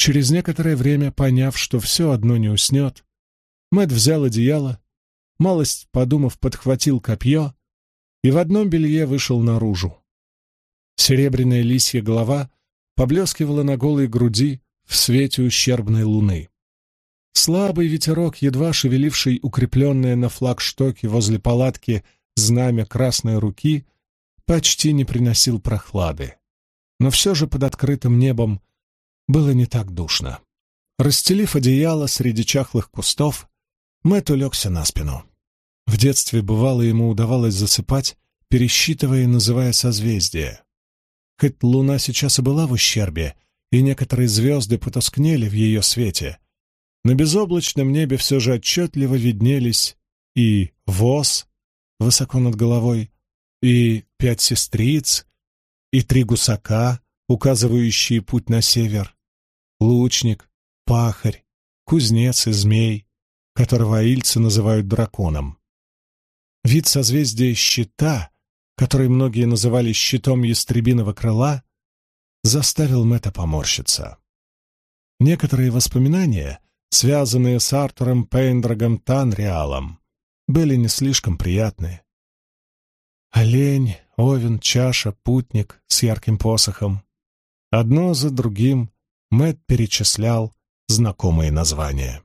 Через некоторое время, поняв, что все одно не уснет, Мэтт взял одеяло, малость подумав, подхватил копье и в одном белье вышел наружу. Серебряная лисья голова поблескивала на голой груди в свете ущербной луны. Слабый ветерок, едва шевеливший укрепленное на флагштоке возле палатки знамя красной руки, почти не приносил прохлады. Но все же под открытым небом было не так душно. Расстелив одеяло среди чахлых кустов, Мэтт улегся на спину. В детстве, бывало, ему удавалось засыпать, пересчитывая и называя созвездия. Хоть луна сейчас и была в ущербе, и некоторые звезды потускнели в ее свете, на безоблачном небе все же отчетливо виднелись и Воз высоко над головой, и 5 сестриц, и 3 гусака, указывающие путь на север, лучник, пахарь, кузнец и змей, которого аильцы называют драконом. Вид созвездия Щита, который многие называли щитом ястребиного крыла, заставил Мэтта поморщиться. Некоторые воспоминания, связанные с Артуром Пейндрагом Танриалом, были не слишком приятны. Олень, овен, чаша, путник с ярким посохом. Одно за другим Мэтт перечислял знакомые названия.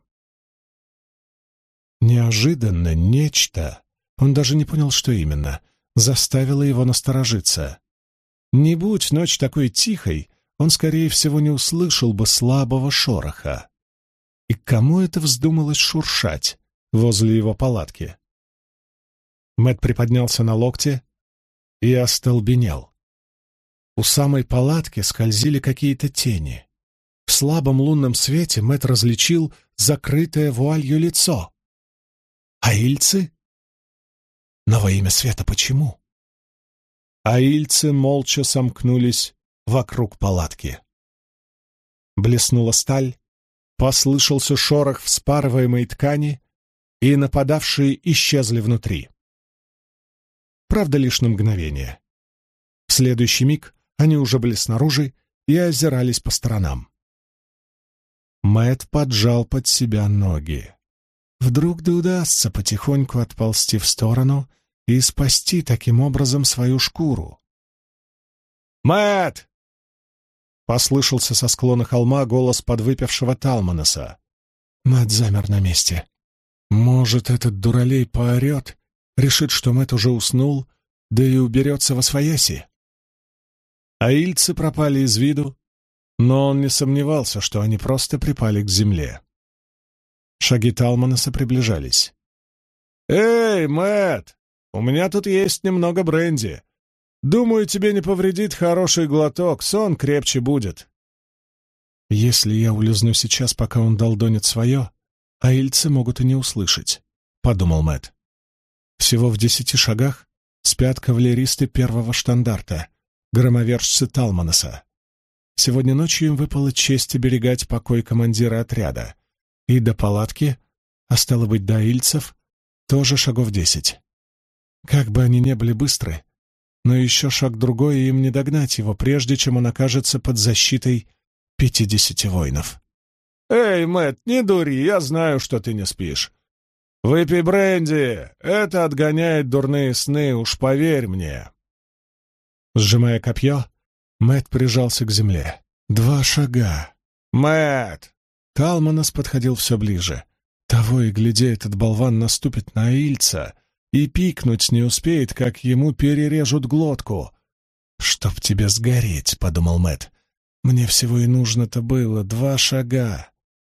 Неожиданно нечто, он даже не понял, что именно, заставило его насторожиться. Не будь ночь такой тихой, он, скорее всего, не услышал бы слабого шороха. И кому это вздумалось шуршать возле его палатки? Мэтт приподнялся на локте и остолбенел. У самой палатки скользили какие-то тени. В слабом лунном свете Мэтт различил закрытое вуалью лицо. Аильцы? Но во имя света почему? Аильцы молча сомкнулись вокруг палатки. Блеснула сталь, послышался шорох вспарываемой ткани, и нападавшие исчезли внутри. Правда, лишь на мгновение. В следующий миг они уже были снаружи и озирались по сторонам. Мэтт поджал под себя ноги. Вдруг да удастся потихоньку отползти в сторону и спасти таким образом свою шкуру. «Мэтт!» — послышался со склона холма голос подвыпившего Талманеса. Мэтт замер на месте. Может, этот дуралей поорет, решит, что Мэтт уже уснул, да и уберется восвояси. Аильцы пропали из виду, но он не сомневался, что они просто припали к земле. Шаги Талманеса приближались. «Эй, Мэтт, у меня тут есть немного бренди. Думаю, тебе не повредит хороший глоток, сон крепче будет». «Если я улизну сейчас, пока он долдонит свое, аильцы могут и не услышать», — подумал Мэтт. Всего в 10 шагах спят кавалеристы 1-го штандарта, громовержцы Талманеса. Сегодня ночью им выпала честь оберегать покой командира отряда, и до палатки, а стало быть, до аильцев, тоже шагов 10. Как бы они ни были быстры, но еще шаг-другой, и им не догнать его, прежде чем он окажется под защитой 50 воинов. «Эй, Мэтт, не дури, я знаю, что ты не спишь. Выпей бренди, это отгоняет дурные сны, уж поверь мне». Сжимая копье, Мэтт прижался к земле. 2 шага. «Мэтт!» Талманес подходил все ближе. Того и гляди, этот болван наступит на аильца и пикнуть не успеет, как ему перережут глотку. «Чтоб тебе сгореть», — подумал Мэтт. «Мне всего и нужно-то было 2 шага».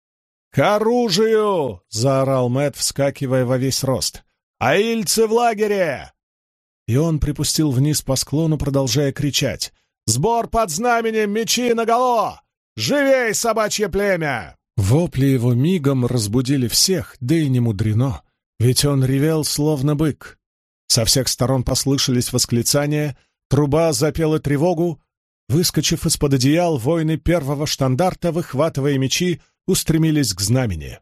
«К оружию!» — заорал Мэтт, вскакивая во весь рост. «Аильцы в лагере!» И он припустил вниз по склону, продолжая кричать. «Сбор под знаменем, мечи наголо! Живей, собачье племя!» Вопли его мигом разбудили всех, да и не мудрено, ведь он ревел, словно бык. Со всех сторон послышались восклицания, труба запела тревогу. Выскочив из-под одеял, воины 1-го штандарта, выхватывая мечи, устремились к знамени.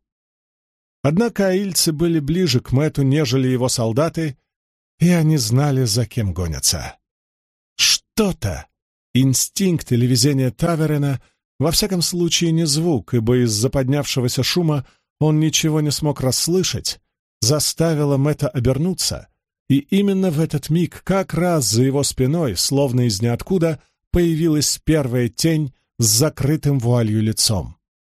Однако аильцы были ближе к Мэтту, нежели его солдаты, и они знали, за кем гонятся. Что-то, инстинкт или везение Таверена во всяком случае не звук, ибо из-за поднявшегося шума он ничего не смог расслышать, заставило Мэтта обернуться, и именно в этот миг, как раз за его спиной, словно из ниоткуда, появилась первая тень с закрытым вуалью лицом.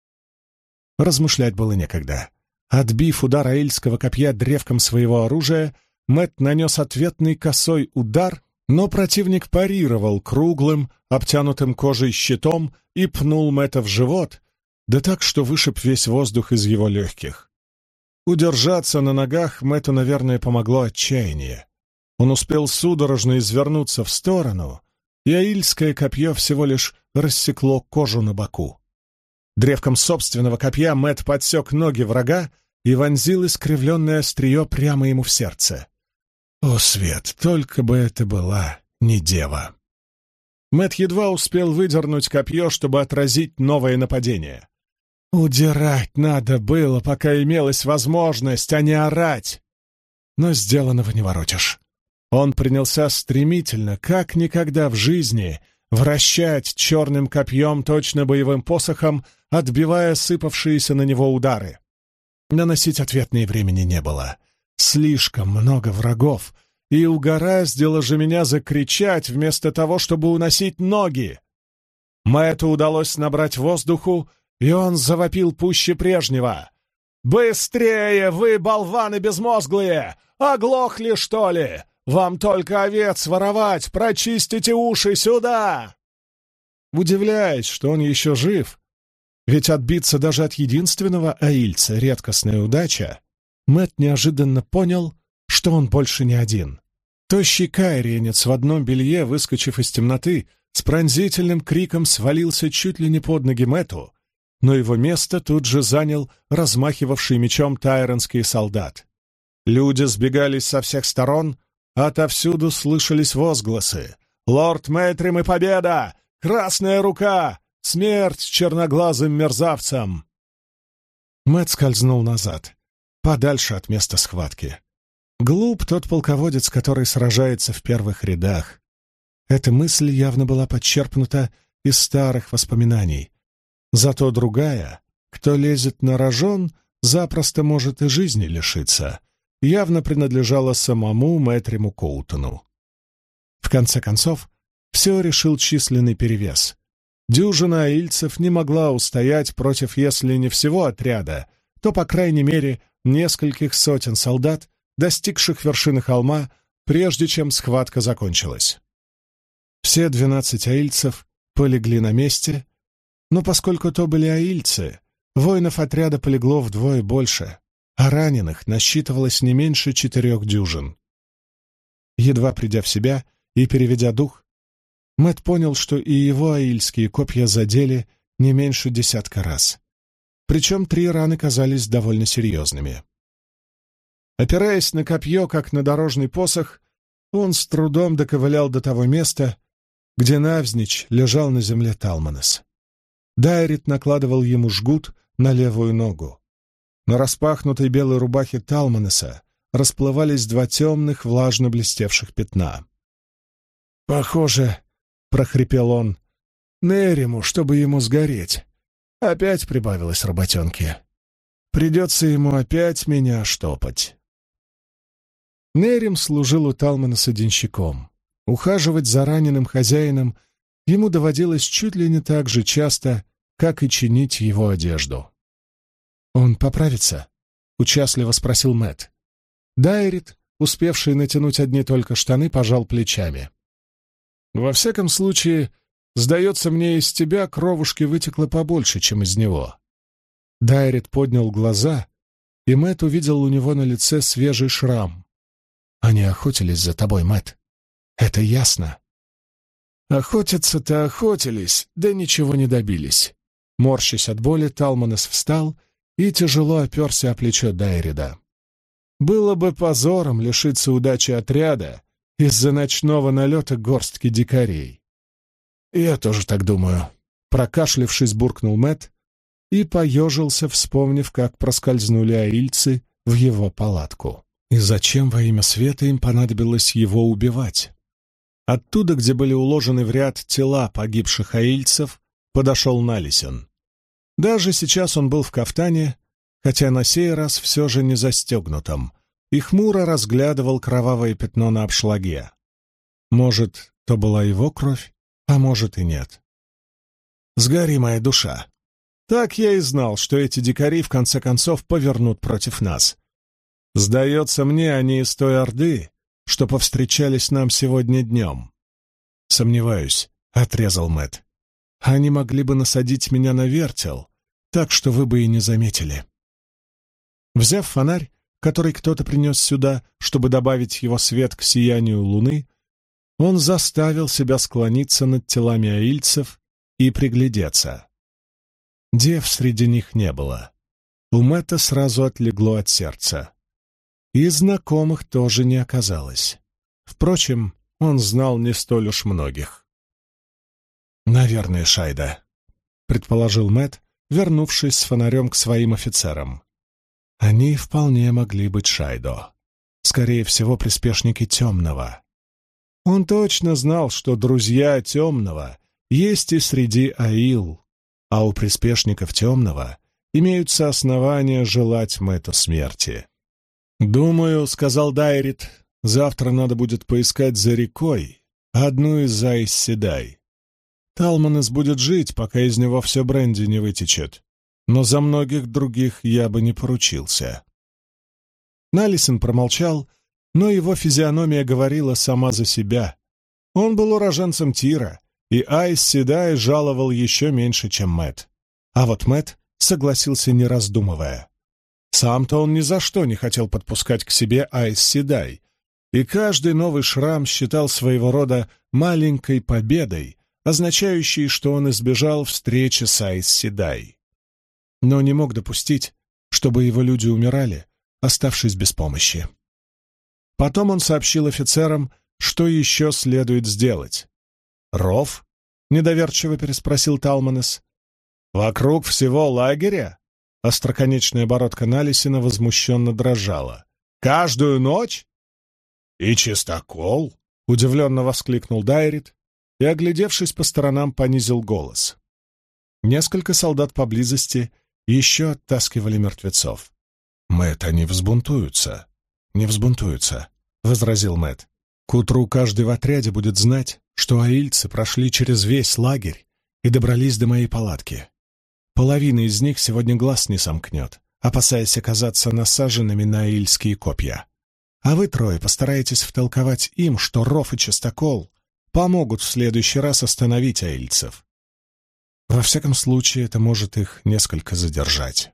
Размышлять было некогда. Отбив удар аильского копья древком своего оружия, Мэтт нанес ответный косой удар, но противник парировал круглым, обтянутым кожей щитом и пнул Мэтта в живот, да так, что вышиб весь воздух из его легких. Удержаться на ногах Мэтту, наверное, помогло отчаяние. Он успел судорожно извернуться в сторону, и аильское копье всего лишь рассекло кожу на боку. Древком собственного копья Мэтт подсек ноги врага и вонзил искривленное острие прямо ему в сердце. О, свет, только бы это была не дева! Мэтт едва успел выдернуть копье, чтобы отразить новое нападение. Удирать надо было, пока имелась возможность, а не орать. Но сделанного не воротишь. Он принялся стремительно, как никогда в жизни, вращать черным копьем, точно боевым посохом, отбивая сыпавшиеся на него удары. Наносить ответные времени не было. Слишком много врагов, и угораздило же меня закричать вместо того, чтобы уносить ноги. Мэтту удалось набрать воздуху, и он завопил пуще прежнего. «Быстрее, вы, болваны безмозглые! Оглохли, что ли? Вам только овец воровать! Прочистите уши сюда!» Удивляясь, что он еще жив, ведь отбиться даже от единственного аильца — редкостная удача, Мэтт неожиданно понял, что он больше не один. Тощий кайриенец в одном белье, выскочив из темноты, с пронзительным криком свалился чуть ли не под ноги Мэтту, но его место тут же занял размахивавший мечом тайронский солдат. Люди сбегались со всех сторон, отовсюду слышались возгласы. «Лорд Мэтрим и победа! Красная рука! Смерть черноглазым мерзавцам!» Мэтт скользнул назад, подальше от места схватки. Глуп тот полководец, который сражается в первых рядах. Эта мысль явно была подчерпнута из старых воспоминаний. Зато другая, кто лезет на рожон, запросто может и жизни лишиться, явно принадлежала самому Мэтриму Коутону. В конце концов, все решил численный перевес. Дюжина аильцев не могла устоять против, если не всего отряда, то, по крайней мере, нескольких сотен солдат, достигших вершины холма, прежде чем схватка закончилась. Все 12 аильцев полегли на месте, но поскольку то были аильцы, воинов отряда полегло вдвое больше, а раненых насчитывалось не меньше 4 дюжин. Едва придя в себя и переведя дух, Мэтт понял, что и его аильские копья задели не меньше 10 раз. Причем 3 раны казались довольно серьезными. Опираясь на копье, как на дорожный посох, он с трудом доковылял до того места, где навзничь лежал на земле Талманес. Дайрит накладывал ему жгут на левую ногу. На распахнутой белой рубахе Талманеса расплывались 2 темных, влажно блестевших пятна. «Похоже, — прохрипел он, — Нериму, чтобы ему сгореть. Опять прибавилось работенки. Придется ему опять меня штопать». Нерим служил у Талманеса денщиком. Ухаживать за раненым хозяином ему доводилось чуть ли не так же часто, как и чинить его одежду. «Он поправится?» — участливо спросил Мэтт. Дайрит, успевший натянуть одни только штаны, пожал плечами. «Во всяком случае, сдается мне, из тебя кровушки вытекло побольше, чем из него». Дайрит поднял глаза, и Мэтт увидел у него на лице свежий шрам. «Они охотились за тобой, Мэтт. Это ясно». «Охотиться-то охотились, да ничего не добились». Морщась от боли, Талманес встал и тяжело оперся о плечо Дайрида. «Было бы позором лишиться удачи отряда из-за ночного налета горстки дикарей». «Я тоже так думаю», — прокашлявшись, буркнул Мэтт и поежился, вспомнив, как проскользнули аильцы в его палатку. И зачем во имя света им понадобилось его убивать? Оттуда, где были уложены в ряд тела погибших аильцев, подошел Налисен. Даже сейчас он был в кафтане, хотя на сей раз все же не застегнутом, и хмуро разглядывал кровавое пятно на обшлаге. Может, то была его кровь, а может и нет. «Сгори, моя душа! Так я и знал, что эти дикари в конце концов повернут против нас. Сдается мне, они из той орды, что повстречались нам сегодня днем». «Сомневаюсь», — отрезал Мэтт. «Они могли бы насадить меня на вертел, так что вы бы и не заметили». Взяв фонарь, который кто-то принес сюда, чтобы добавить его свет к сиянию луны, он заставил себя склониться над телами аильцев и приглядеться. Дев среди них не было. У Мэтта сразу отлегло от сердца. И знакомых тоже не оказалось. Впрочем, он знал не столь уж многих. «Наверное, Шайда», — предположил Мэтт, вернувшись с фонарем к своим офицерам. Они вполне могли быть Шайдо. Скорее всего, приспешники Темного. Он точно знал, что друзья Темного есть и среди Аил, а у приспешников Темного имеются основания желать Мэтту смерти. «Думаю, — сказал Дайрит, — завтра надо будет поискать за рекой одну из Айс-Седай. Талманес будет жить, пока из него все бренди не вытечет, но за многих других я бы не поручился». Налисен промолчал, но его физиономия говорила сама за себя. Он был уроженцем Тира, и Айс-Седай жаловал еще меньше, чем Мэтт. А вот Мэтт согласился, не раздумывая. Сам-то он ни за что не хотел подпускать к себе Айс-Седай, и каждый новый шрам считал своего рода маленькой победой, означающей, что он избежал встречи с Айс-Седай. Но не мог допустить, чтобы его люди умирали, оставшись без помощи. Потом он сообщил офицерам, что еще следует сделать. «Ров?» — недоверчиво переспросил Талманес. «Вокруг всего лагеря?» Остроконечная бородка Налисена возмущенно дрожала. «Каждую ночь?» «И чистокол?» — удивленно воскликнул Дайрит и, оглядевшись по сторонам, понизил голос. Несколько солдат поблизости еще оттаскивали мертвецов. «Мэтт, они взбунтуются». «Не взбунтуются», — возразил Мэтт. «К утру каждый в отряде будет знать, что аильцы прошли через весь лагерь и добрались до моей палатки. Половина из них сегодня глаз не сомкнет, опасаясь оказаться насаженными на аильские копья. А вы трое постараетесь втолковать им, что ров и частокол помогут в следующий раз остановить аильцев. Во всяком случае, это может их несколько задержать.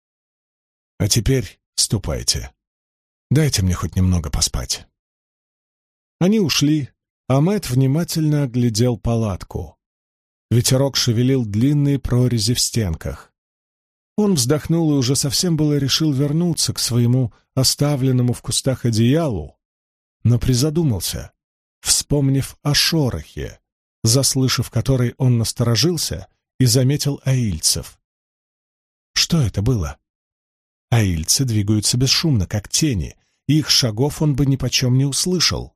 А теперь ступайте. Дайте мне хоть немного поспать». Они ушли, а Мэтт внимательно оглядел палатку. Ветерок шевелил длинные прорези в стенках. Он вздохнул и уже совсем было решил вернуться к своему оставленному в кустах одеялу, но призадумался, вспомнив о шорохе, заслышав который он насторожился и заметил аильцев. Что это было? Аильцы двигаются бесшумно, как тени, и их шагов он бы нипочем не услышал.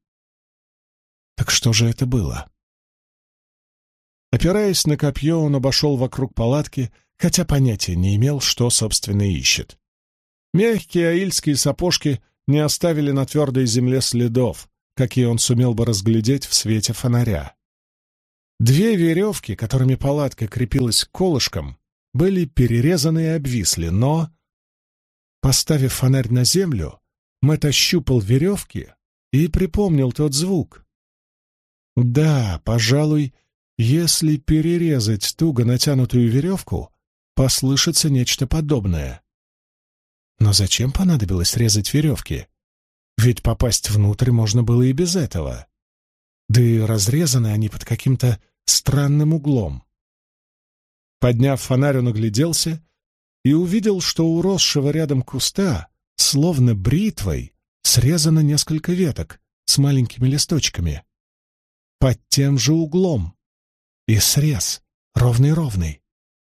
Так что же это было? Опираясь на копье, он обошел вокруг палатки, хотя понятия не имел, что, собственно, ищет. Мягкие аильские сапожки не оставили на твердой земле следов, какие он сумел бы разглядеть в свете фонаря. Две веревки, которыми палатка крепилась к колышкам, были перерезаны и обвисли, но, поставив фонарь на землю, Мэтт ощупал веревки и припомнил тот звук. Да, пожалуй, если перерезать туго натянутую веревку, послышится нечто подобное. Но зачем понадобилось резать веревки? Ведь попасть внутрь можно было и без этого. Да и разрезаны они под каким-то странным углом. Подняв фонарь, он огляделся и увидел, что у росшего рядом куста, словно бритвой, срезано несколько веток с маленькими листочками. Под тем же углом. И срез ровный-ровный.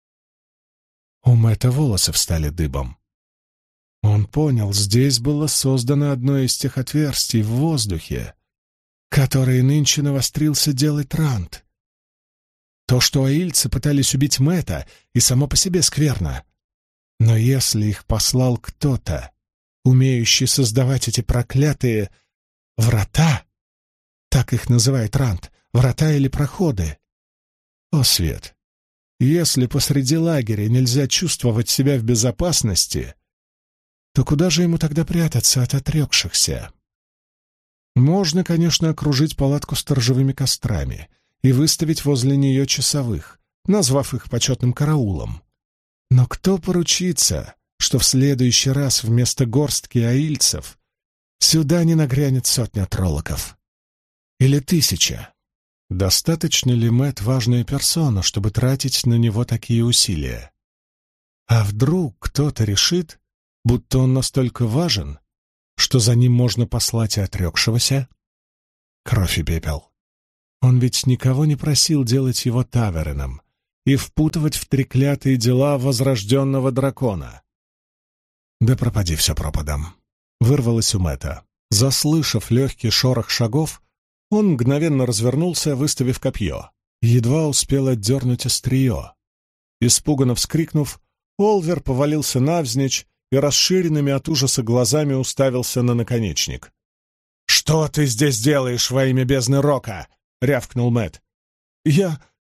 У Мэтта волосы встали дыбом. Он понял, здесь было создано одно из тех отверстий в воздухе, которые нынче навострился делать Рант. То, что аильцы пытались убить Мэтта, и само по себе скверно. Но если их послал кто-то, умеющий создавать эти проклятые врата, так их называет Ранд, врата или проходы. О, Свет! Если посреди лагеря нельзя чувствовать себя в безопасности, то куда же ему тогда прятаться от отрекшихся? Можно, конечно, окружить палатку сторожевыми кострами и выставить возле нее часовых, назвав их почетным караулом. Но кто поручится, что в следующий раз вместо горстки аильцев сюда не нагрянет сотня троллоков? Или 1000? Достаточно ли Мэтт важная персона, чтобы тратить на него такие усилия? А вдруг кто-то решит, будто он настолько важен, что за ним можно послать и отрекшегося? Кровь и пепел. Он ведь никого не просил делать его тавереном и впутывать в треклятые дела возрожденного дракона. Да пропади все пропадом. Вырвалось у Мэтта. Заслышав легкий шорох шагов, он мгновенно развернулся, выставив копье. Едва успел отдернуть острие. Испуганно вскрикнув, Олвер повалился навзничь и расширенными от ужаса глазами уставился на наконечник. «Что ты здесь делаешь во имя бездны Рока?» — рявкнул Мэтт. Я...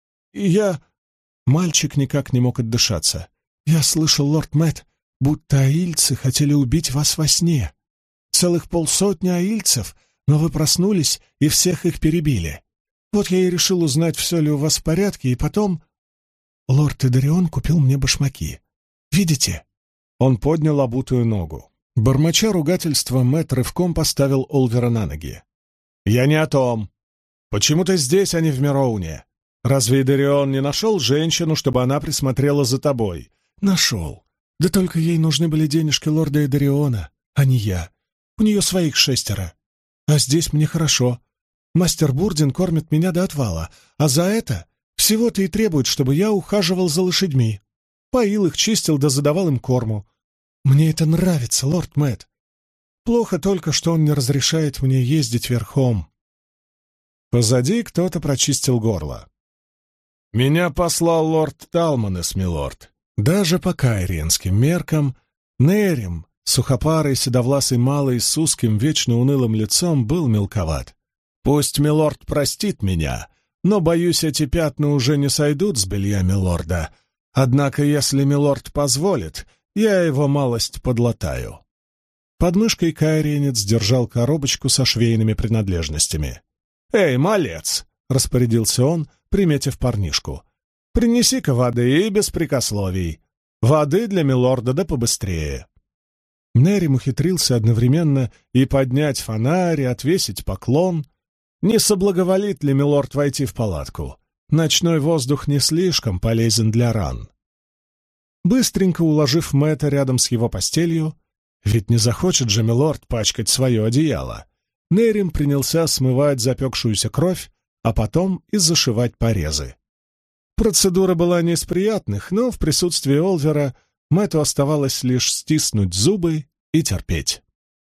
Мальчик никак не мог отдышаться. «Я слышал, лорд Мэтт, будто аильцы хотели убить вас во сне. Целых 50 аильцев, но вы проснулись и всех их перебили. Вот я и решил узнать, все ли у вас в порядке, и потом... Лорд Эдарион купил мне башмаки. Видите?» Он поднял обутую ногу. Бормоча ругательства, Мэтт рывком поставил Олвера на ноги. «Я не о том. Почему ты здесь, а не в Мироуне? Разве Эдарион не нашел женщину, чтобы она присмотрела за тобой?» «Нашел. Да только ей нужны были денежки лорда Эдариона, а не я. У нее своих 6. А здесь мне хорошо. Мастер Бурдин кормит меня до отвала, а за это всего-то и требует, чтобы я ухаживал за лошадьми. Поил их, чистил да задавал им корму. Мне это нравится, лорд Мэтт. Плохо только, что он не разрешает мне ездить верхом». Позади кто-то прочистил горло. «Меня послал лорд Талманес, милорд». Даже по кайриенским меркам Нерим, сухопарый, седовласый малый, с узким, вечно унылым лицом, был мелковат. «Пусть милорд простит меня, но, боюсь, эти пятна уже не сойдут с белья милорда. Однако, если милорд позволит, я его малость подлатаю». Под мышкой кайриенец держал коробочку со швейными принадлежностями. «Эй, малец!» — распорядился он, приметив парнишку. «Принеси-ка воды и без прикословий. Воды для милорда да побыстрее». Нерим ухитрился одновременно и поднять фонарь, и отвесить поклон. Не соблаговолит ли милорд войти в палатку? Ночной воздух не слишком полезен для ран. Быстренько уложив Мэтта рядом с его постелью, ведь не захочет же милорд пачкать свое одеяло, Нерим принялся смывать запекшуюся кровь, а потом и зашивать порезы. Процедура была не из приятных, но в присутствии Олвера Мэтту оставалось лишь стиснуть зубы и терпеть.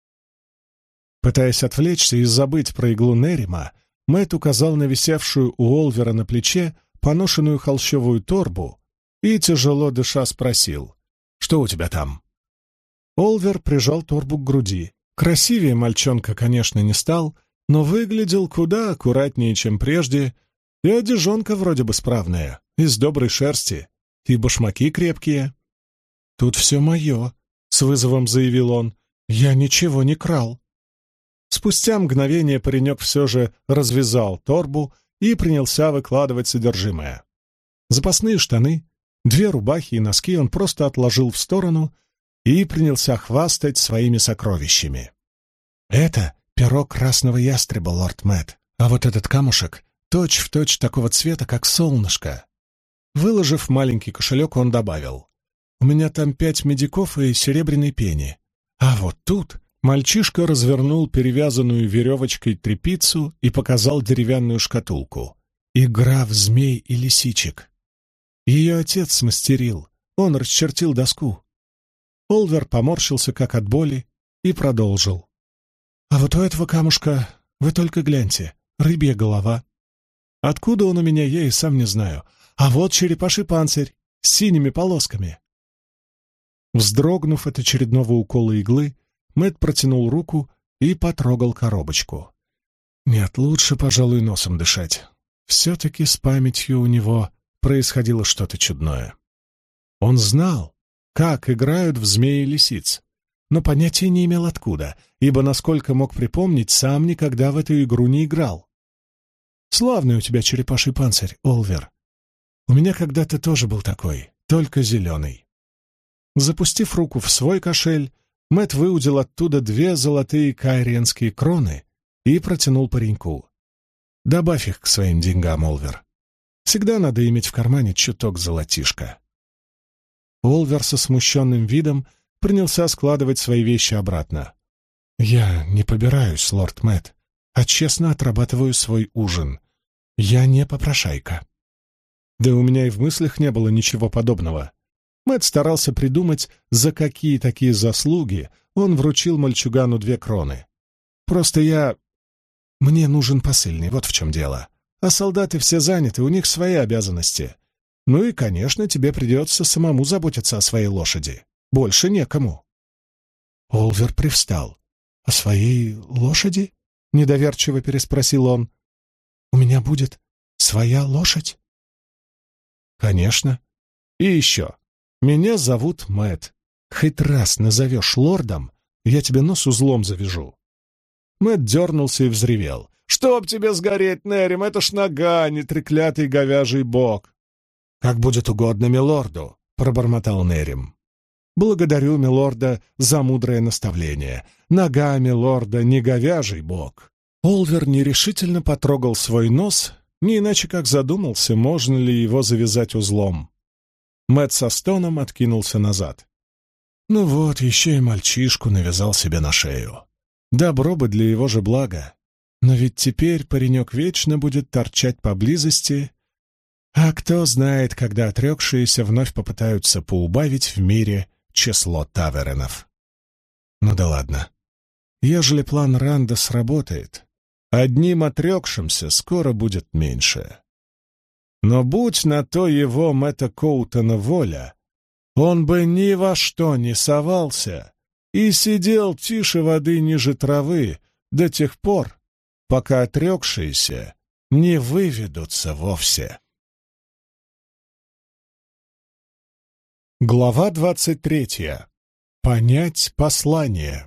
Пытаясь отвлечься и забыть про иглу Нерима, Мэтт указал на висевшую у Олвера на плече поношенную холщовую торбу и, тяжело дыша, спросил: «Что у тебя там?» Олвер прижал торбу к груди. Красивее мальчонка, конечно, не стал, но выглядел куда аккуратнее, чем прежде, и одежонка вроде бы справная, из доброй шерсти, и башмаки крепкие. «Тут все мое», — с вызовом заявил он. «Я ничего не крал». Спустя мгновение паренек все же развязал торбу и принялся выкладывать содержимое. Запасные штаны, 2 рубахи и носки он просто отложил в сторону и принялся хвастать своими сокровищами. «Это перо красного ястреба, лорд Мэтт, а вот этот камушек точь-в-точь такого цвета, как солнышко». Выложив маленький кошелек, он добавил: «У меня там 5 медиков и серебряной пени. А вот тут...» Мальчишка развернул перевязанную веревочкой тряпицу и показал деревянную шкатулку. «Игра в змей и лисичек. Ее отец смастерил, он расчертил доску». Олвер поморщился как от боли и продолжил: «А вот у этого камушка, вы только гляньте, рыбья голова. Откуда он у меня, я и сам не знаю. А вот черепаший панцирь с синими полосками». Вздрогнув от очередного укола иглы, Мэтт протянул руку и потрогал коробочку. Нет, лучше, пожалуй, носом дышать. Все-таки с памятью у него происходило что-то чудное. Он знал, как играют в змеи и лисиц, но понятия не имел откуда, ибо, насколько мог припомнить, сам никогда в эту игру не играл. «Славный у тебя черепаший панцирь, Олвер. У меня когда-то тоже был такой, только зеленый». Запустив руку в свой кошель, Мэтт выудил оттуда 2 золотые кайриенские кроны и протянул пареньку. «Добавь их к своим деньгам, Олвер. Всегда надо иметь в кармане чуток золотишка». Олвер со смущенным видом принялся складывать свои вещи обратно. «Я не побираюсь, лорд Мэтт, а честно отрабатываю свой ужин. Я не попрошайка». Да у меня и в мыслях не было ничего подобного. Мэтт старался придумать, за какие такие заслуги он вручил мальчугану 2 кроны. «Просто мне нужен посыльный, вот в чем дело. А солдаты все заняты, у них свои обязанности. Ну и, конечно, тебе придется самому заботиться о своей лошади. Больше некому». Олвер привстал. «О своей лошади?» — недоверчиво переспросил он. «У меня будет своя лошадь?» «Конечно. И еще. Меня зовут Мэтт. Хоть раз назовешь лордом, я тебе нос узлом завяжу». Мэтт дернулся и взревел. «Чтоб тебе сгореть, Нерим, это ж нога, а не треклятый говяжий бог!» «Как будет угодно милорду», — пробормотал Нерим. «Благодарю милорда за мудрое наставление. Нога милорда не говяжий бог». Олвер нерешительно потрогал свой нос, не иначе как задумался, можно ли его завязать узлом. Мэтт со стоном откинулся назад. Ну вот, еще и мальчишку навязал себе на шею. Добро бы для его же блага. Но ведь теперь паренек вечно будет торчать поблизости, а кто знает, когда отрекшиеся вновь попытаются поубавить в мире число таверенов. Ну да ладно. Ежели план Ранда сработает, одним отрекшимся скоро будет меньше. Но будь на то его Мэтта Коутона воля, он бы ни во что не совался и сидел тише воды ниже травы до тех пор, пока отрекшиеся не выведутся вовсе. Глава 23. Понять послание.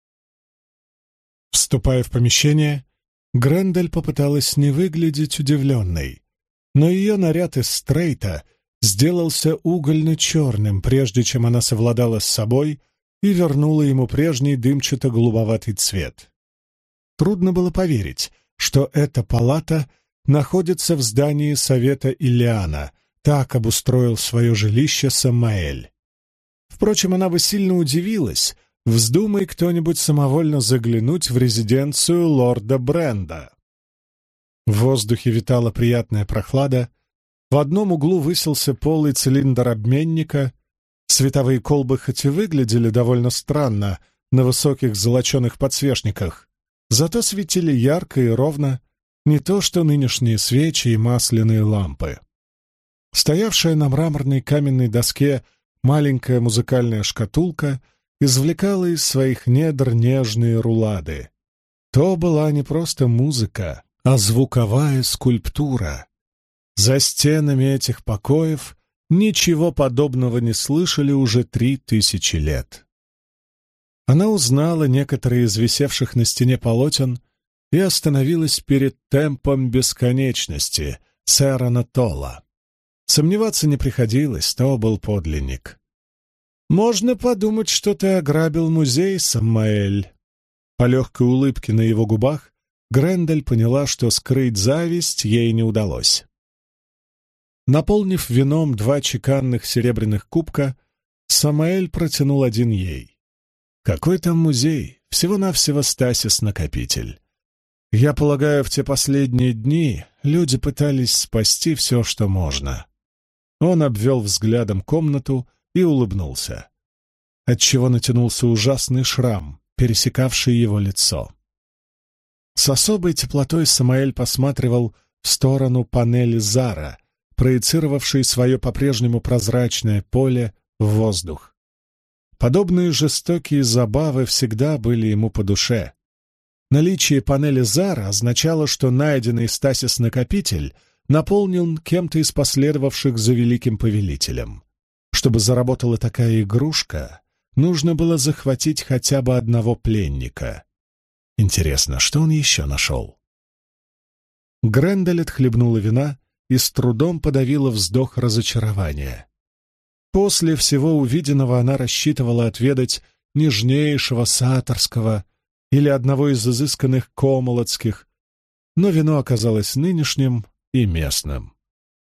Вступая в помещение, Грендель попыталась не выглядеть удивленной, но ее наряд из стрейта сделался угольно-черным, прежде чем она совладала с собой и вернула ему прежний дымчато-голубоватый цвет. Трудно было поверить, что эта палата находится в здании Совета Иллиана, так обустроил свое жилище Самаэль. Впрочем, она бы сильно удивилась, вздумай кто-нибудь самовольно заглянуть в резиденцию лорда Бренда. В воздухе витала приятная прохлада, в одном углу высился полый цилиндр обменника, световые колбы хоть и выглядели довольно странно на высоких золоченых подсвечниках, зато светили ярко и ровно, не то что нынешние свечи и масляные лампы. Стоявшая на мраморной каменной доске маленькая музыкальная шкатулка извлекала из своих недр нежные рулады. То была не просто музыка, а звуковая скульптура. За стенами этих покоев ничего подобного не слышали уже 3000 лет. Она узнала некоторые из висевших на стене полотен и остановилась перед темпом бесконечности Серана Толла. Сомневаться не приходилось, то был подлинник. «Можно подумать, что ты ограбил музей, Самаэль». По легкой улыбке на его губах Грендель поняла, что скрыть зависть ей не удалось. Наполнив вином 2 чеканных серебряных кубка, Самаэль протянул один ей. «Какой там музей? Всего-навсего Стасис-накопитель. Я полагаю, в те последние дни люди пытались спасти все, что можно». Он обвел взглядом комнату и улыбнулся, отчего натянулся ужасный шрам, пересекавший его лицо. С особой теплотой Самаэль посматривал в сторону панели Зара, проецировавший свое по-прежнему прозрачное поле в воздух. Подобные жестокие забавы всегда были ему по душе. Наличие панели Зара означало, что найденный стасис-накопитель наполнен кем-то из последовавших за великим повелителем. Чтобы заработала такая игрушка, нужно было захватить хотя бы одного пленника. Интересно, что он еще нашел? Грендель отхлебнула вина и с трудом подавила вздох разочарования. После всего увиденного она рассчитывала отведать нежнейшего сааторского или одного из изысканных комолодских, но вино оказалось нынешним и местным.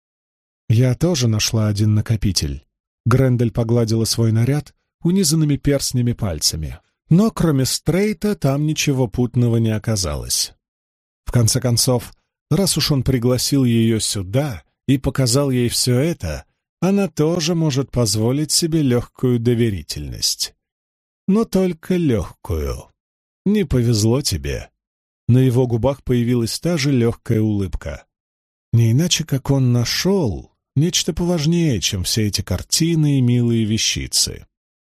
«Я тоже нашла один накопитель». Грендель погладила свой наряд унизанными перстнями пальцами, но кроме Стрейта там ничего путного не оказалось. В конце концов, раз уж он пригласил ее сюда и показал ей все это, она тоже может позволить себе легкую доверительность. Но только легкую. Не повезло тебе. На его губах появилась та же легкая улыбка. Не иначе, как он нашел нечто поважнее, чем все эти картины и милые вещицы.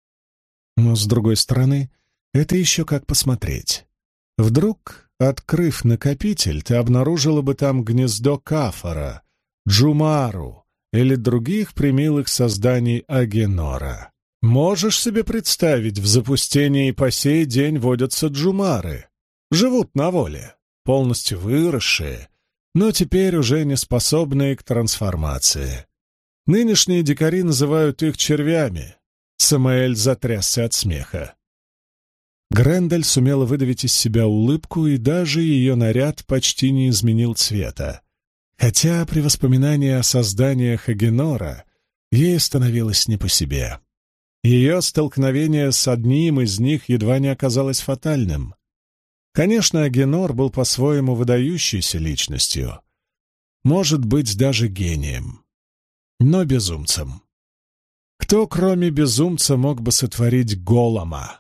Но, с другой стороны, это еще как посмотреть. Вдруг, открыв накопитель, ты обнаружила бы там гнездо Кафора, Джумару или других примилых созданий Агенора. Можешь себе представить, в запустении по сей день водятся джумары. Живут на воле, полностью выросшие, но теперь уже не способные к трансформации. Нынешние дикари называют их червями. Самаэль затрясся от смеха. Грендель сумела выдавить из себя улыбку, и даже ее наряд почти не изменил цвета. Хотя при воспоминании о созданиях Агенора ей становилось не по себе. Ее столкновение с одним из них едва не оказалось фатальным. Конечно, Агенор был по-своему выдающейся личностью, может быть, даже гением, но безумцем. Кто, кроме безумца, мог бы сотворить голома?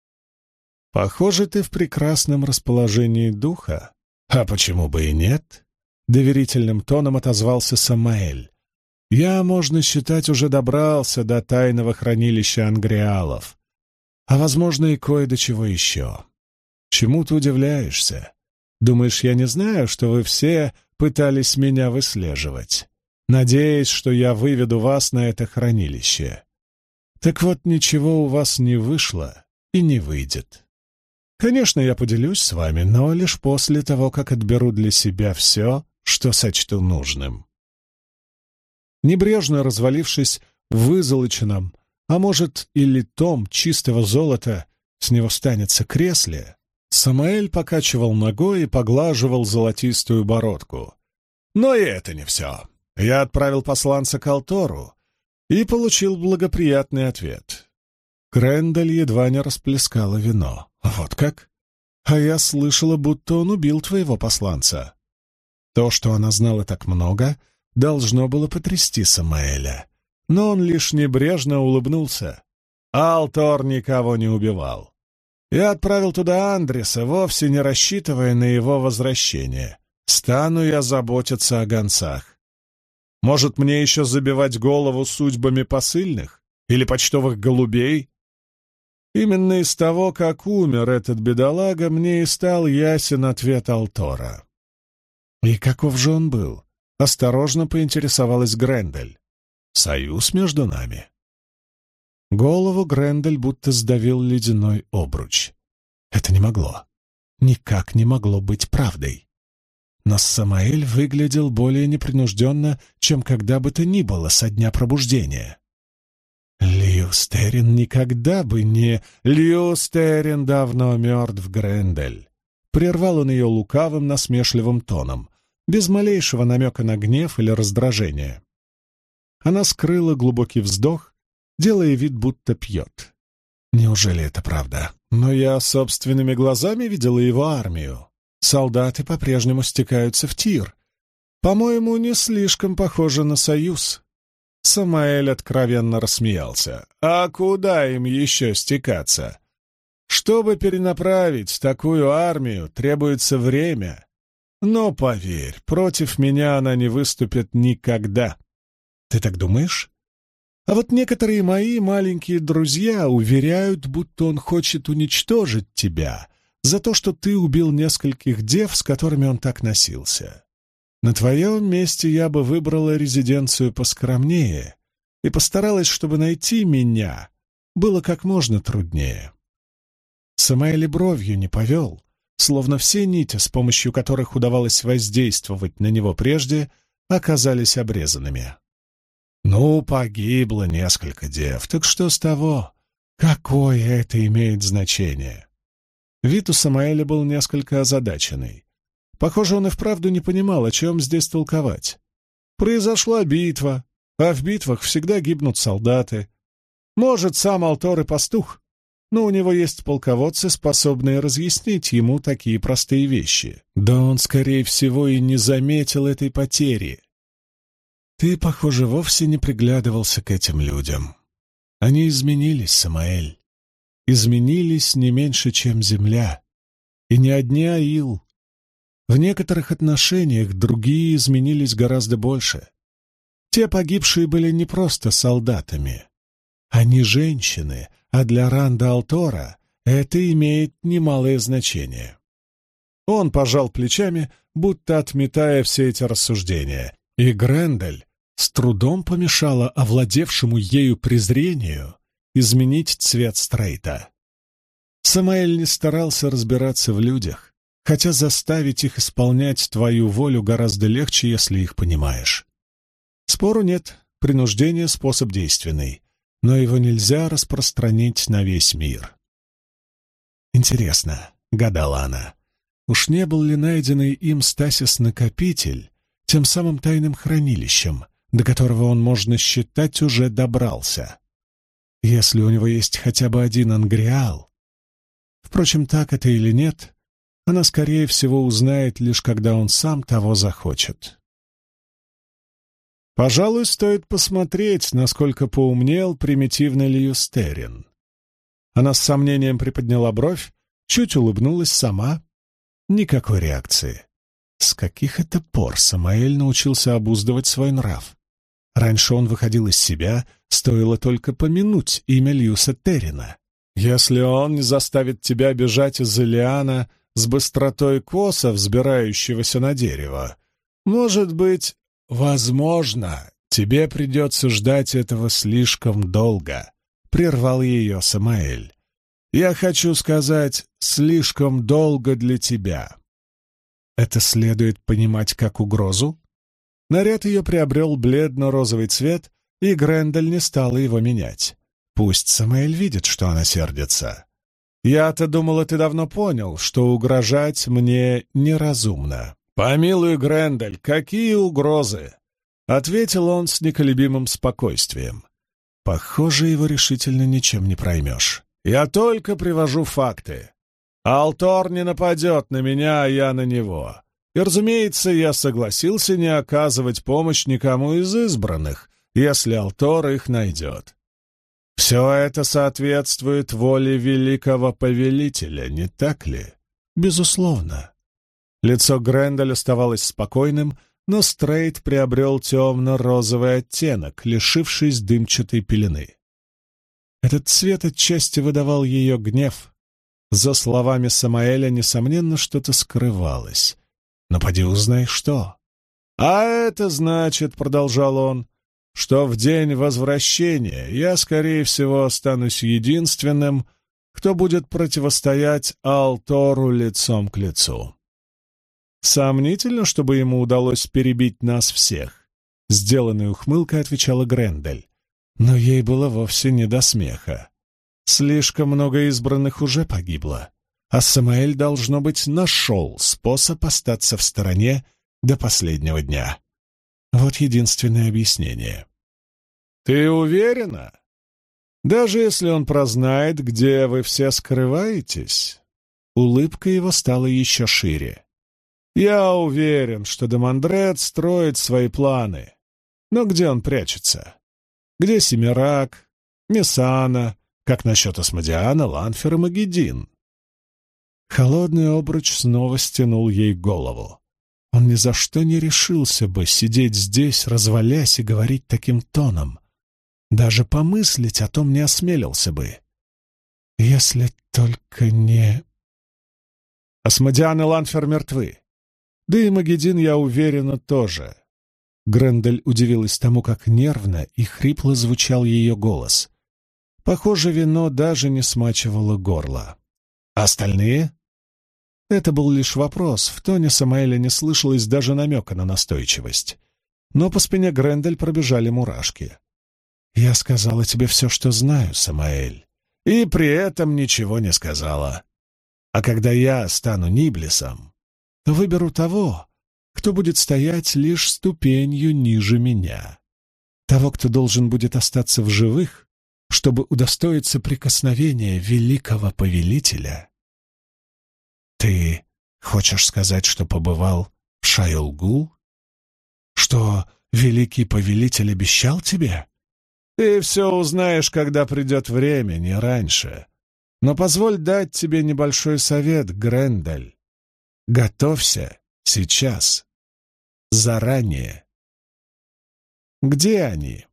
«Похоже, ты в прекрасном расположении духа. А почему бы и нет?» — доверительным тоном отозвался Самаэль. «Я, можно считать, уже добрался до тайного хранилища ангреалов, а, возможно, и кое до чего еще. Чему ты удивляешься? Думаешь, я не знаю, что вы все пытались меня выслеживать, надеясь, что я выведу вас на это хранилище? Так вот, ничего у вас не вышло и не выйдет. Конечно, я поделюсь с вами, но лишь после того, как отберу для себя все, что сочту нужным». Небрежно развалившись в вызолоченном, а может и литом чистого золота, с него станется кресле, Самаэль покачивал ногой и поглаживал золотистую бородку. Но и это не все. Я отправил посланца к Алтору и получил благоприятный ответ. Грендель едва не расплескала вино. Вот как? А я слышала, будто он убил твоего посланца. То, что она знала так много, должно было потрясти Самаэля. Но он лишь небрежно улыбнулся. Алтор никого не убивал. Я отправил туда Андреса, вовсе не рассчитывая на его возвращение. Стану я заботиться о гонцах. Может, мне еще забивать голову судьбами посыльных или почтовых голубей? Именно из того, как умер этот бедолага, мне и стал ясен ответ Алтора. И каков же он был? Осторожно поинтересовалась Грендель. Союз между нами. Голову Грендель будто сдавил ледяной обруч. Это не могло. Никак не могло быть правдой. Но Самаэль выглядел более непринужденно, чем когда бы то ни было со дня пробуждения. Льюстерин никогда бы не... Льюстерин давно мертв, Грендель. Прервал он ее лукавым, насмешливым тоном, без малейшего намека на гнев или раздражение. Она скрыла глубокий вздох, делая вид, будто пьет. Неужели это правда? Но я собственными глазами видела его армию. Солдаты по-прежнему стекаются в Тир. По-моему, не слишком похоже на союз. Самаэль откровенно рассмеялся. А куда им еще стекаться? Чтобы перенаправить такую армию, требуется время. Но, поверь, против меня она не выступит никогда. Ты так думаешь? А вот некоторые мои маленькие друзья уверяют, будто он хочет уничтожить тебя за то, что ты убил нескольких дев, с которыми он так носился. На твоем месте я бы выбрала резиденцию поскромнее и постаралась, чтобы найти меня было как можно труднее. Самаэль бровью не повел, словно все нити, с помощью которых удавалось воздействовать на него прежде, оказались обрезанными. Ну, погибло несколько дев, так что с того? Какое это имеет значение? Вид у Самаэля был несколько озадаченный. Похоже, он и вправду не понимал, о чем здесь толковать. Произошла битва, а в битвах всегда гибнут солдаты. Может, сам Алтор и пастух, но у него есть полководцы, способные разъяснить ему такие простые вещи. Да он, скорее всего, и не заметил этой потери. Ты, похоже, вовсе не приглядывался к этим людям. Они изменились, Самаэль. Изменились не меньше, чем земля. И не одни Аил. В некоторых отношениях другие изменились гораздо больше. Те погибшие были не просто солдатами. Они женщины, а для Ранда Алтора это имеет немалое значение. Он пожал плечами, будто отметая все эти рассуждения, и Грендель с трудом помешала овладевшему ею презрению изменить цвет Стрейта. Самаэль не старался разбираться в людях, хотя заставить их исполнять твою волю гораздо легче, если их понимаешь. Спору нет, принуждение — способ действенный, но его нельзя распространить на весь мир. Интересно, — гадала она, — уж не был ли найденный им Стасис-накопитель тем самым тайным хранилищем, до которого он, можно считать, уже добрался? Если у него есть хотя бы один ангриал. Впрочем, так это или нет, она, скорее всего, узнает лишь когда он сам того захочет. Пожалуй, стоит посмотреть, насколько поумнел примитивный Льюстерин. Она с сомнением приподняла бровь, чуть улыбнулась сама. Никакой реакции. С каких это пор Самаэль научился обуздывать свой нрав? Раньше он выходил из себя, стоило только помянуть имя Льюса Террина. Если он не заставит тебя бежать из Илиана с быстротой коса, взбирающегося на дерево, может быть, возможно, тебе придется ждать этого слишком долго, — прервал ее Самаэль. Я хочу сказать, слишком долго для тебя. Это следует понимать как угрозу? Наряд ее приобрел бледно-розовый цвет, и Грендель не стала его менять. Пусть Самаэль видит, что она сердится. Я-то думала, ты давно понял, что угрожать мне неразумно. «Помилуй, Грендель, какие угрозы?» — ответил он с неколебимым спокойствием. Похоже, его решительно ничем не проймешь. «Я только привожу факты. Алтор не нападет на меня, а я на него. И, разумеется, я согласился не оказывать помощь никому из избранных, если Алтор их найдет. Все это соответствует воле великого повелителя, не так ли? Безусловно». Лицо Гренделя оставалось спокойным, но Стрейт приобрел темно-розовый оттенок, лишившись дымчатой пелены. Этот цвет отчасти выдавал ее гнев. За словами Самаэля, несомненно, что-то скрывалось. Но поди узнай, что. «А это значит, — продолжал он, — что в день возвращения я, скорее всего, останусь единственным, кто будет противостоять Алтору лицом к лицу. Сомнительно, чтобы ему удалось перебить нас всех», — сделанной ухмылкой отвечала Грендель. Но ей было вовсе не до смеха. Слишком много избранных уже погибло, а Самаэль, должно быть, нашел способ остаться в стороне до последнего дня. Вот единственное объяснение. «Ты уверена? Даже если он прознает, где вы все скрываетесь?» Улыбка его стала еще шире. «Я уверен, что Демандрет строит свои планы. Но где он прячется? Где Семирак, Мессана, как насчет Асмодиана, Ланфер и Магеддин?» Холодный обруч снова стянул ей голову. он ни за что не решился бы сидеть здесь, развалясь, и говорить таким тоном. Даже помыслить о том не осмелился бы. Если только не... Асмодиан и Ланфер мертвы. Да и Магедин, я уверена, тоже. Грендель удивилась тому, как нервно и хрипло звучал ее голос. Похоже, вино даже не смачивало горло. А остальные? Это был лишь вопрос. В тоне Самаэля не слышалось даже намека на настойчивость. Но по спине Грендель пробежали мурашки. «Я сказала тебе все, что знаю, Самаэль, и при этом ничего не сказала. А когда я стану Ниблисом, то выберу того, кто будет стоять лишь ступенью ниже меня. Того, кто должен будет остаться в живых, чтобы удостоиться прикосновения великого повелителя». «Ты хочешь сказать, что побывал в Шайолгул? Что великий повелитель обещал тебе?» «Ты все узнаешь, когда придет время, не раньше. Но позволь дать тебе небольшой совет, Грендель. Готовься сейчас, заранее». «Где они?»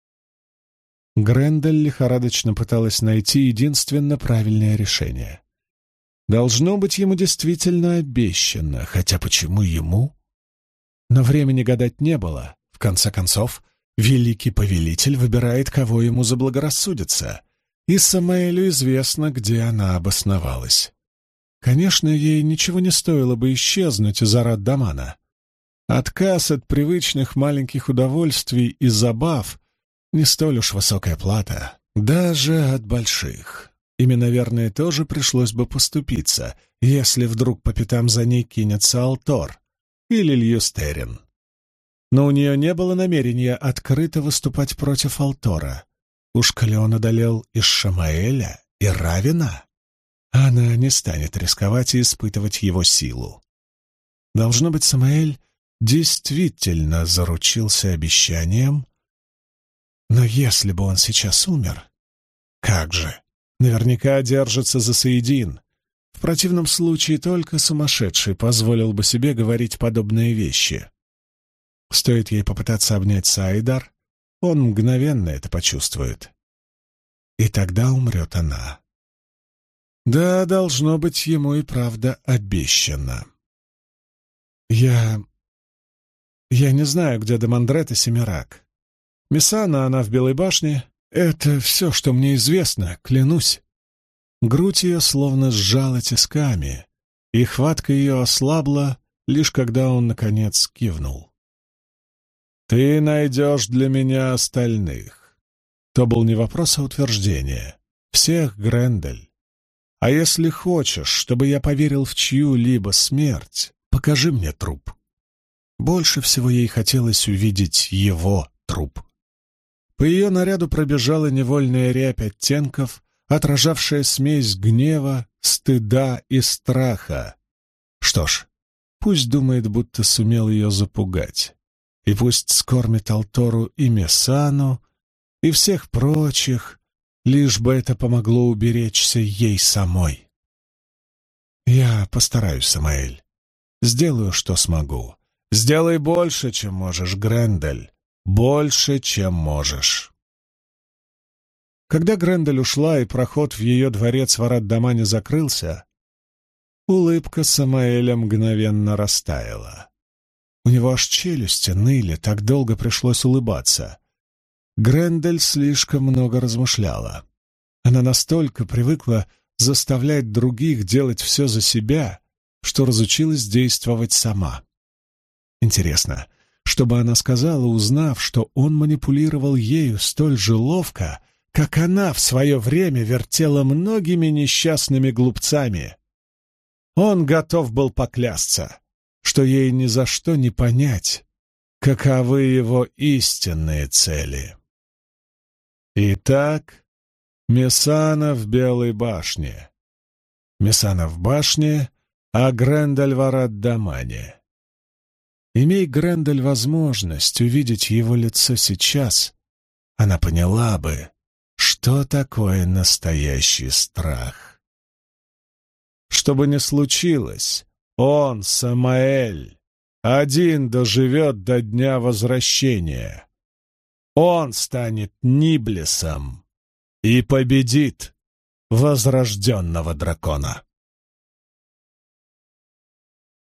Грендель лихорадочно пыталась найти единственно правильное решение. Должно быть, ему действительно обещано, хотя почему ему? Но времени гадать не было. В конце концов, великий повелитель выбирает, кого ему заблагорассудится, и Самаэлю известно, где она обосновалась. Конечно, ей ничего не стоило бы исчезнуть из Арат-Дамана. Отказ от привычных маленьких удовольствий и забав — не столь уж высокая плата, даже от больших. Ими, наверное, тоже пришлось бы поступиться, если вдруг по пятам за ней кинется Алтор или Льюстерин. Но у нее не было намерения открыто выступать против Алтора. Уж коли он одолел Иш-Шамаэля и Равина, она не станет рисковать и испытывать его силу. Должно быть, Самаэль действительно заручился обещанием. Но если бы он сейчас умер, как же? Наверняка держится за Саидин. В противном случае только сумасшедший позволил бы себе говорить подобные вещи. Стоит ей попытаться обнять Саидар, он мгновенно это почувствует. И тогда умрет она. Да, должно быть, ему и правда обещано. Я не знаю, где Демандрет и Семирак. Мессана, она в Белой башне. Это все, что мне известно, клянусь. Грудь ее словно сжала тисками, и хватка ее ослабла, лишь когда он, наконец, кивнул. «Ты найдешь для меня остальных». То был не вопрос, а утверждение. «Всех, Грендель. А если хочешь, чтобы я поверил в чью-либо смерть, покажи мне труп». Больше всего ей хотелось увидеть его труп. По ее наряду пробежала невольная рябь оттенков, отражавшая смесь гнева, стыда и страха. Что ж, пусть думает, будто сумел ее запугать, и пусть скормит Алтору и Мессану, и всех прочих, лишь бы это помогло уберечься ей самой. «Я постараюсь, Самаэль. Сделаю, что смогу. Сделай больше, чем можешь, Грендель. Больше, чем можешь». Когда Грендель ушла и проход в ее дворец в Арат-Дамане закрылся, улыбка Самаэля мгновенно растаяла. У него аж челюсти ныли, так долго пришлось улыбаться. Грендель слишком много размышляла. Она настолько привыкла заставлять других делать все за себя, что разучилась действовать сама. Интересно, что бы она сказала, узнав, что он манипулировал ею столь же ловко, как она в свое время вертела многими несчастными глупцами? Он готов был поклясться, что ей ни за что не понять, каковы его истинные цели. Итак, Мессана в Белой башне. Мессана в башне, а Грендель в Арат-Дамане. Имей Грендель возможность увидеть его лицо сейчас, она поняла бы, что такое настоящий страх. Что бы ни случилось, он, Самаэль, один доживет до дня возвращения. Он станет Ниблесом и победит возрожденного дракона.